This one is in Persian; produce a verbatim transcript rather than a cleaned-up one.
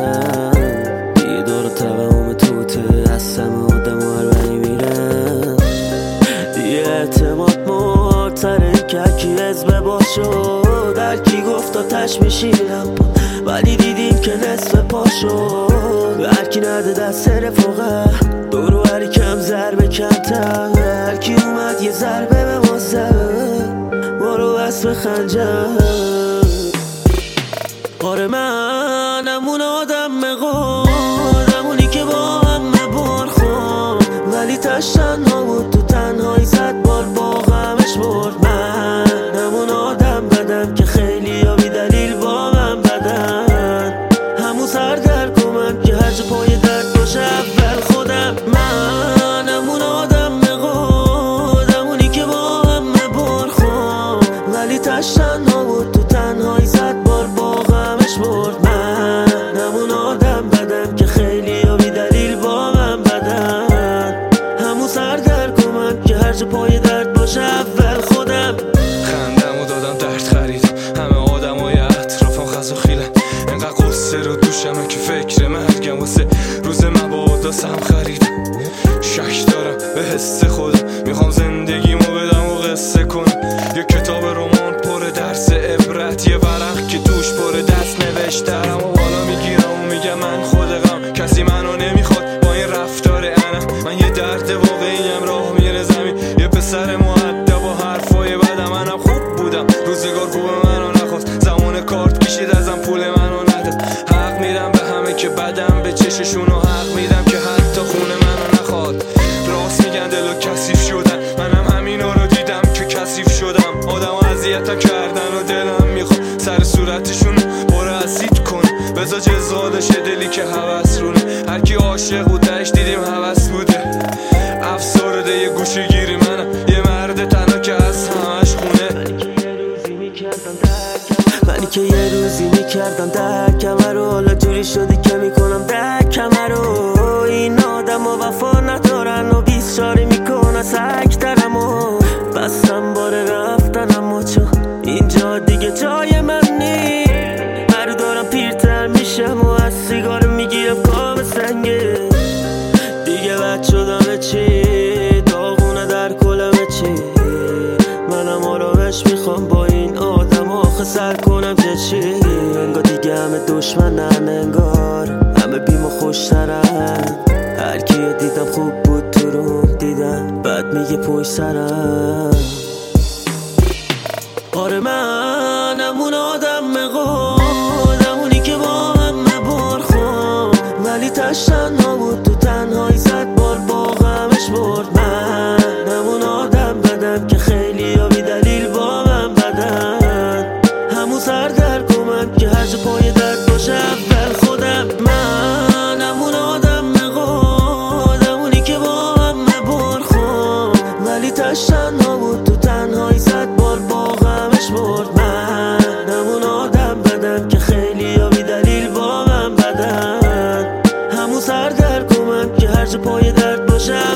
میرم دیگه دور توهم توته هستم آدم و هر میرم دیگه اعتماد مرتره که هرکی حزب با شد هرکی گفت آتش میشیرم ولی دیدیم که نصف پا شد هرکی نده دست رفاقه دورو هری کم ضربه کمتر هرکی اومد یه ضربه به ما زد ما رو بس به خنجر آره منم اون آدم مقاد همونی که با همه بار خون ولی تش تنها بود تو تنهایی زد بار با غمش برد منم اون آدم بدم که خیلی ها بی دلیل با من بدن همون سردرد من که هر جا پای درد باشه اول خودم منم اون آدم مقاد همونی که با همه بار خون ولی تش تنها بود تو تنهایی زد بار با غمش برد منم اون آدم بدم که خیلی ها بی دلیل با من بدن همون سردرد من که هر جا پای درد باشه اول خودم خندم و دادم درد خریدم همه آدم های اطرافم غذا خیلن انقدر قصه رو دوشمه که فکر مرگم واسه روز مبادا سم خریدم شک دارم به حس خودم میخوام زندگیمو بدم و قصه کنم یه کتاب رمان پر درس عبرت یه ورق که توش پر دست نوشترم و بالا میگیرم و میگم من خودم کسی منو نمیخواد با این رفتار انم من یه درد واقعیم راه میره زمین یه پسر مؤدب و حرفای بدم منم خوب بودم روزگار خوب منو نخواست زمان کارت کشید ازم پول منو نداد حق میدم به همه که بدم به چششون و حق میدم که حتی خونه منو نخواد راست میگن دلو کثیف شدن منم همینا رو دیدم که کثیف شدم آدم اذیتم کردن و دلم میخواد سر صورتشون برو اسید کن بذار جزادش دلی که هوس رونه هرکی عاشق بود تش دیدیم هوس بوده افسرده یه گوشه گیری منم یه مرد تنها که از همش خونه منی که یه روزی میکردم درکم رو حالا جوری شدی که میکنم درکم رو این آدم و وفا ندارن و بیست شاری میکنن سکترم و بستم بار رفتنم و چون اینجا دیگه جای من نی هر دارم پیرتر میشم و از سیگار میگیرم کام سنگه دیگه بد شدم چی داغونه در کلم چی منم آرامش میخوام با این آدم آخه سر کنم که چی انگار دیگه همه دشمنن انگار همه بیم و خوشترن هر کیو دیدم خوب بود تو رو دیدم بعد میگه پشت سرم آره منم اون آدم مقاد همونی که با همه بار خون ولی تش تنها بود تو تنهایی زد بار با غمش برد منم اون آدم بدم که خیلی ها بی دلیل با من بدن همون سردرد من که هر جا پای درد باشه اول خودم منم اون آدم مقاد همونی که با همه بار خون ولی تش تنها بود تو تنهایی زد بار با غمش برد منم اون آدم بدم که خیلی ها بی دلیل با من بدن همون سردرد من که هر جا پای درد باشه